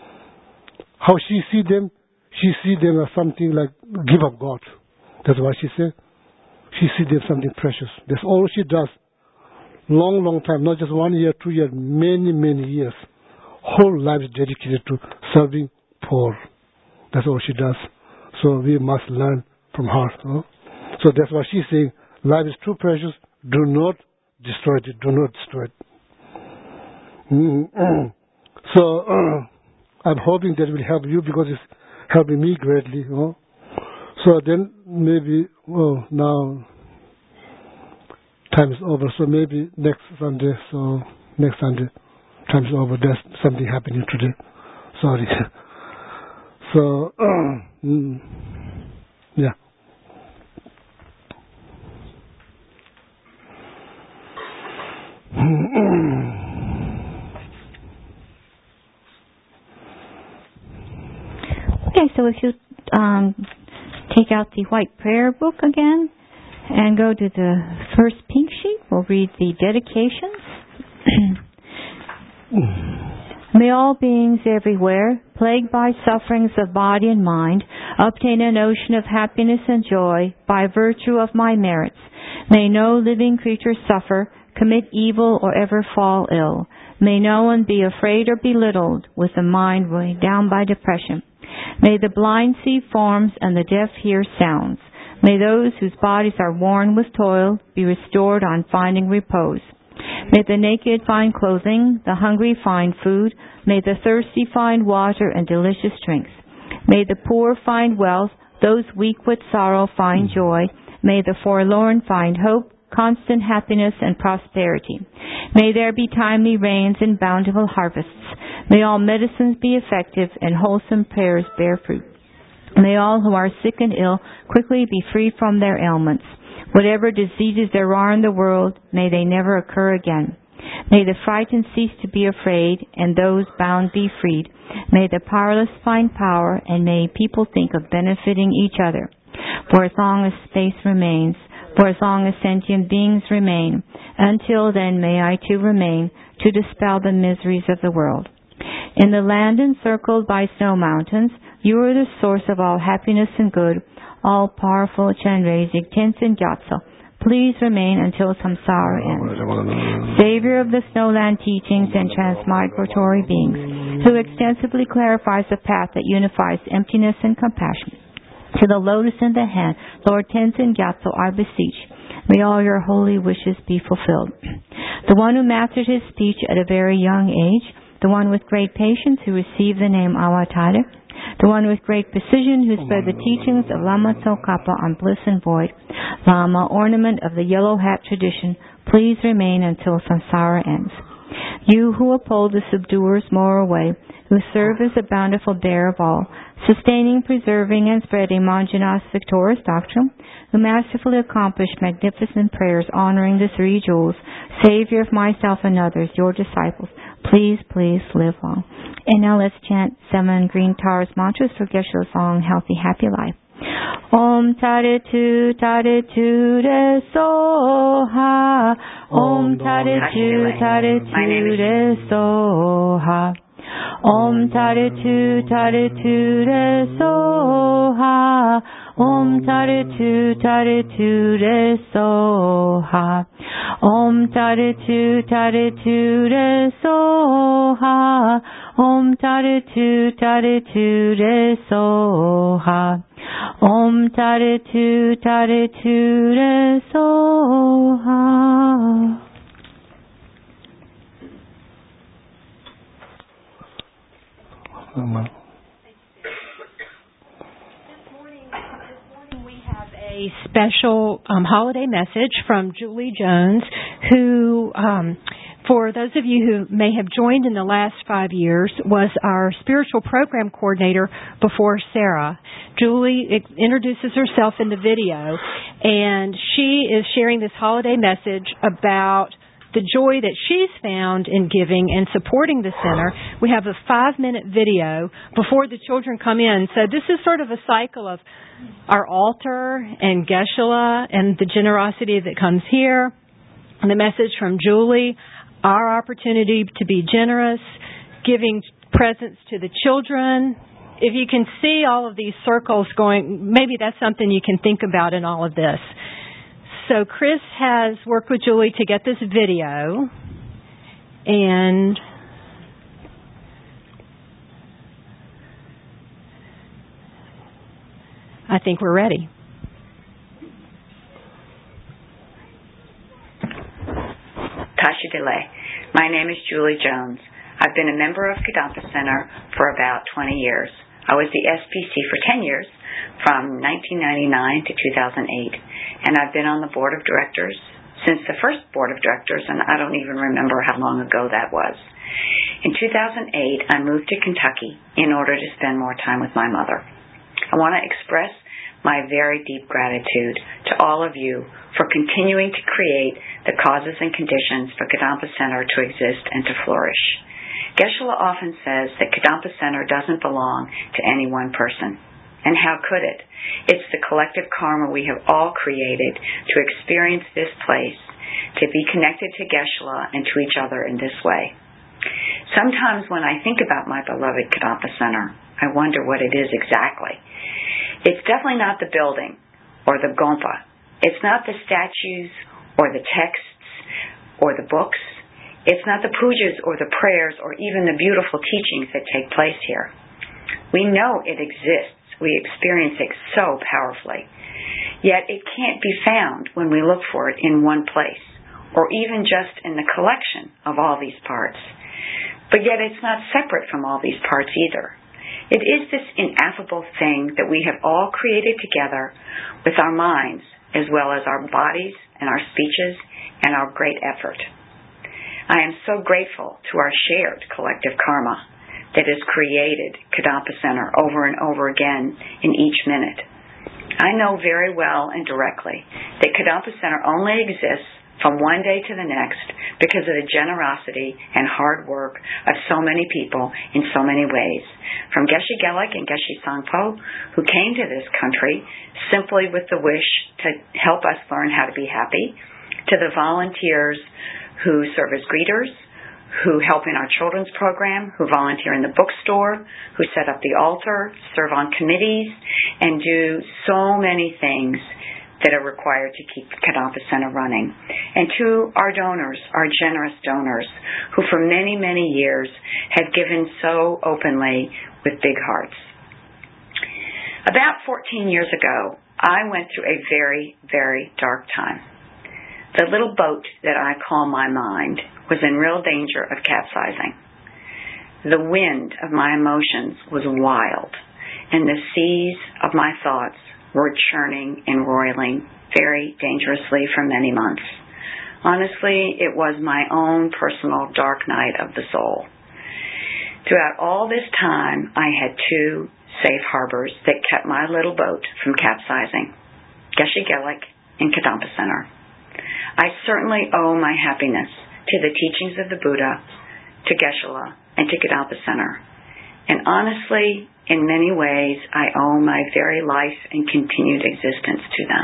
How she see them? She see them as something like give of God. That's what she said. She see them something precious. That's all she does. Long, long time. Not just one year, two years, many, many years. whole life is dedicated to serving poor. That's all she does. So we must learn from her. No? So that's why she's saying, life is too precious. Do not destroy it. Do not destroy it. Mm-hmm. So uh, I'm hoping that will help you because it's helping me greatly. You know? So then maybe, well, now time is over. So maybe next Sunday, so next Sunday, time is over. There's something happening today. Sorry. So, uh, mm, yeah. Okay, so if you um, take out the white prayer book again and go to the first pink sheet, we'll read the dedications. May all beings everywhere, plagued by sufferings of body and mind, obtain an ocean of happiness and joy by virtue of my merits. May no living creature suffer, commit evil, or ever fall ill. May no one be afraid or belittled with a mind weighed down by depression. May the blind see forms and the deaf hear sounds. May those whose bodies are worn with toil be restored on finding repose. May the naked find clothing, the hungry find food. May the thirsty find water and delicious drinks. May the poor find wealth, those weak with sorrow find joy. May the forlorn find hope, constant happiness and prosperity. May there be timely rains and bountiful harvests. May all medicines be effective and wholesome prayers bear fruit. May all who are sick and ill quickly be free from their ailments. Whatever diseases there are in the world, may they never occur again. May the frightened cease to be afraid, and those bound be freed. May the powerless find power, and may people think of benefiting each other. For as long as space remains, for as long as sentient beings remain, until then may I too remain to dispel the miseries of the world. In the land encircled by snow mountains, you are the source of all happiness and good, all-powerful Chenrezig Tenzin Gyatso. Please remain until samsara ends. Savior of the snowland teachings and transmigratory beings, who extensively clarifies the path that unifies emptiness and compassion. To the lotus in the hand, Lord Tenzin Gyatso, I beseech, may all your holy wishes be fulfilled. The one who mastered his speech at a very young age, the one with great patience who received the name Awatara, the one with great precision who spread the teachings of Lama Tsongkhapa on bliss and void, Lama, ornament of the yellow hat tradition, please remain until samsara ends. You who uphold the subduer's moral way, who serve as the bountiful bearer of all, sustaining, preserving, and spreading Manjunath's victorious doctrine, who masterfully accomplished magnificent prayers honoring the three jewels, Savior of myself and others, your disciples, please, please live long. And now let's chant seven green Taurus mantras for Geshe-la's long, healthy, happy life. Om Tare Tu Tare Tu Re Soha. Om Tare Tu Tare Tu Re Soha. Om Tare Tu Tare Tu Re Soha. Om Tare Tu Tare Tu Re Soha. Om Tare Tu Tare Tu Re Soha. Om Tare Tu Tare Tu Re Soha. Om Tare Tu Tare Tu Re Soha. This morning, this morning we have a special um, holiday message from Julie Jones, who, um, for those of you who may have joined in the last five years, was our spiritual program coordinator before Sarah. Julie introduces herself in the video, and she is sharing this holiday message about the joy that she's found in giving and supporting the center. We have a five-minute video before the children come in. So this is sort of a cycle of our altar and Geshe-la and the generosity that comes here, and the message from Julie, our opportunity to be generous, giving presents to the children. If you can see all of these circles going, maybe that's something you can think about in all of this. So Chris has worked with Julie to get this video, and I think we're ready. Tasha Delay. My name is Julie Jones. I've been a member of Kadampa Center for about twenty years. I was the S P C for ten years, from nineteen ninety-nine to two thousand eight, and I've been on the board of directors since the first board of directors, and I don't even remember how long ago that was. In two thousand eight, I moved to Kentucky in order to spend more time with my mother. I want to express my very deep gratitude to all of you for continuing to create the causes and conditions for Kadampa Center to exist and to flourish. Geshe-la often says that Kadampa Center doesn't belong to any one person. And how could it? It's the collective karma we have all created to experience this place, to be connected to Geshe-la and to each other in this way. Sometimes when I think about my beloved Kadampa Center, I wonder what it is exactly. It's definitely not the building or the gompa. It's not the statues or the texts or the books. It's not the pujas or the prayers or even the beautiful teachings that take place here. We know it exists. We experience it so powerfully. Yet it can't be found when we look for it in one place, or even just in the collection of all these parts. But yet it's not separate from all these parts either. It is this ineffable thing that we have all created together with our minds, as well as our bodies and our speeches and our great effort. I am so grateful to our shared collective karma that has created Kadampa Center over and over again in each minute. I know very well and directly that Kadampa Center only exists from one day to the next because of the generosity and hard work of so many people in so many ways. From Geshe Gelik and Geshe Sangpo, who came to this country simply with the wish to help us learn how to be happy, to the volunteers who serve as greeters, who help in our children's program, who volunteer in the bookstore, who set up the altar, serve on committees, and do so many things that are required to keep Kadampa Center running. And to our donors, our generous donors, who for many, many years have given so openly with big hearts. About fourteen years ago, I went through a very, very dark time. The little boat that I call my mind was in real danger of capsizing. The wind of my emotions was wild, and the seas of my thoughts were churning and roiling very dangerously for many months. Honestly, it was my own personal dark night of the soul. Throughout all this time, I had two safe harbors that kept my little boat from capsizing: Geshe Gelik and Kadampa Center. I certainly owe my happiness to the teachings of the Buddha, to Geshe-la, and to Kadampa Center. And honestly, in many ways, I owe my very life and continued existence to them.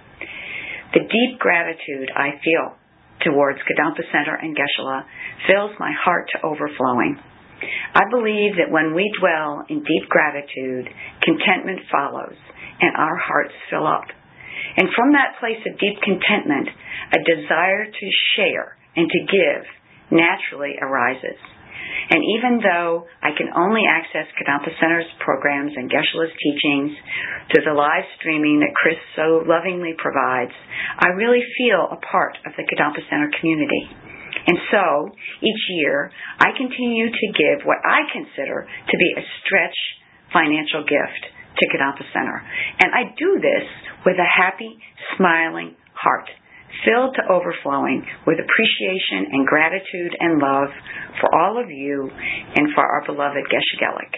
The deep gratitude I feel towards Kadampa Center and Geshe-la fills my heart to overflowing. I believe that when we dwell in deep gratitude, contentment follows, and our hearts fill up. And from that place of deep contentment, a desire to share and to give naturally arises. And even though I can only access Kadampa Center's programs and Geshe-la's teachings through the live streaming that Chris so lovingly provides, I really feel a part of the Kadampa Center community. And so, each year, I continue to give what I consider to be a stretch financial gift to Kadampa Center. And I do this with a happy, smiling heart, filled to overflowing with appreciation and gratitude and love for all of you and for our beloved Geshe Gelik.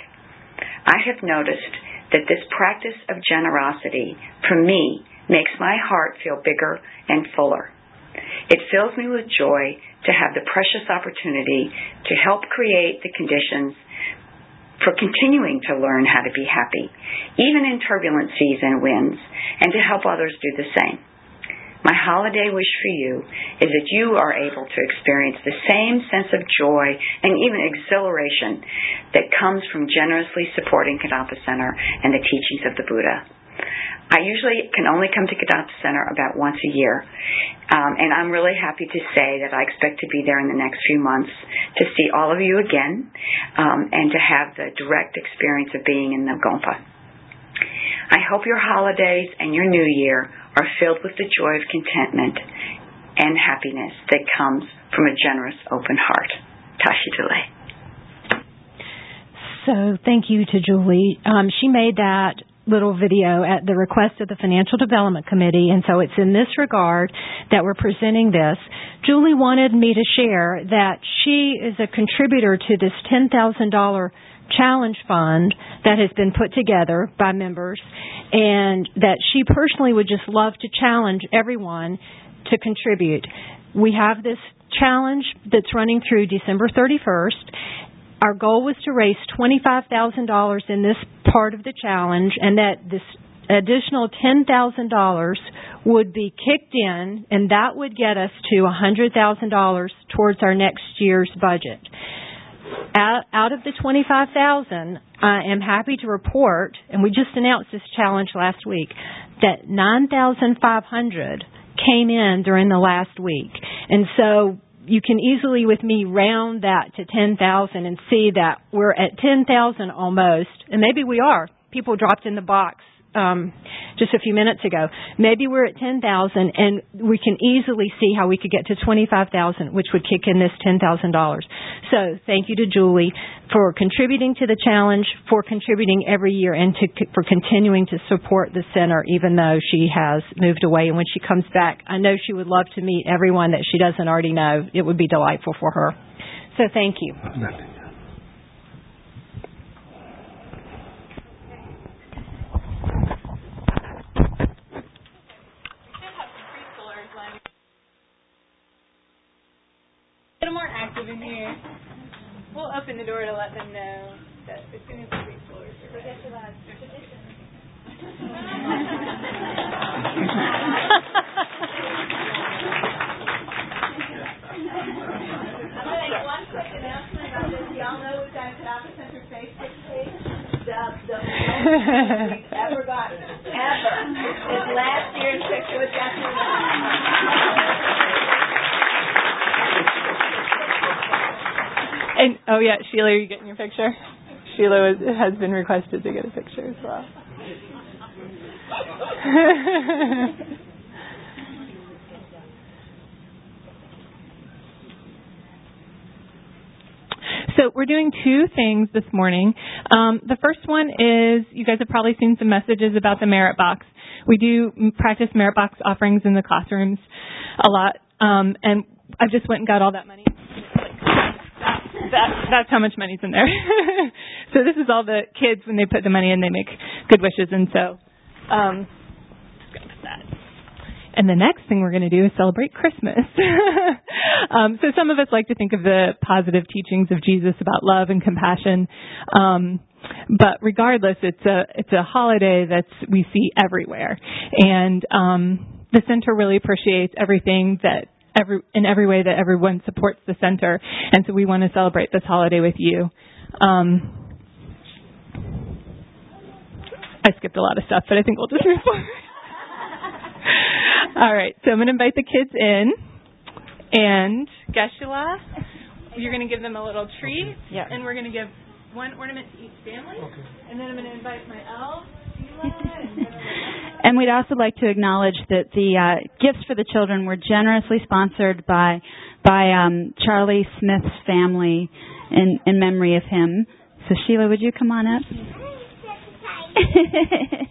I have noticed that this practice of generosity, for me, makes my heart feel bigger and fuller. It fills me with joy to have the precious opportunity to help create the conditions for continuing to learn how to be happy, even in turbulent seas and winds, and to help others do the same. My holiday wish for you is that you are able to experience the same sense of joy and even exhilaration that comes from generously supporting Kadampa Center and the teachings of the Buddha. I usually can only come to Kadampa Center about once a year, um, and I'm really happy to say that I expect to be there in the next few months to see all of you again um, and to have the direct experience of being in the Gompa. I hope your holidays and your new year are filled with the joy of contentment and happiness that comes from a generous, open heart. Tasha DeLay. So thank you to Julie. Um, she made that little video at the request of the Financial Development Committee, and so it's in this regard that we're presenting this. Julie wanted me to share that she is a contributor to this ten thousand dollars challenge fund that has been put together by members, and that she personally would just love to challenge everyone to contribute. We have this challenge that's running through December thirty-first. Our goal was to raise twenty-five thousand dollars in this part of the challenge, and that this additional ten thousand dollars would be kicked in, and that would get us to one hundred thousand dollars towards our next year's budget. Out, out of the twenty-five thousand dollars, I am happy to report, and we just announced this challenge last week, that nine thousand five hundred dollars came in during the last week. And so you can easily, with me, round that to ten thousand and see that we're at ten thousand almost, and maybe we are. People dropped in the box um, just a few minutes ago. Maybe we're at ten thousand, and we can easily see how we could get to twenty-five thousand, which would kick in this ten thousand dollars. So thank you to Julie for contributing to the challenge, for contributing every year, and to, for continuing to support the center, even though she has moved away. And when she comes back, I know she would love to meet everyone that she doesn't already know. It would be delightful for her. So thank you. A little more active in here. We'll open the door to let them know that as soon as the preschoolers are ready. Forget your last tradition. I'm going to make one quick announcement about this. Y'all know we've got a Kadapa Center Facebook page. The, the most we've ever gotten, ever, is last year's picture with Jacqueline. And, oh yeah, Sheila, are you getting your picture? Sheila was, has been requested to get a picture as well. So we're doing two things this morning. Um, the first one is, you guys have probably seen some messages about the Merit Box. We do practice Merit Box offerings in the classrooms a lot, um, and I just went and got all that money. That, that's how much money's in there. So this is all the kids when they put the money in, they make good wishes. And so, um, that. And the next thing we're going to do is celebrate Christmas. um, so some of us like to think of the positive teachings of Jesus about love and compassion. Um, but regardless, it's a it's a holiday that we see everywhere, and um, the center really appreciates everything that. Every, in every way that everyone supports the center. And so we want to celebrate this holiday with you. Um, I skipped a lot of stuff, but I think we'll just move forward. All right, so I'm going to invite the kids in. And Geshe-la, you're going to give them a little treat. Yeah. And we're going to give one ornament to each family. Okay. And then I'm going to invite my elves. And we'd also like to acknowledge that the uh, gifts for the children were generously sponsored by by um, Charlie Smith's family in, in memory of him. So Sheila, would you come on up?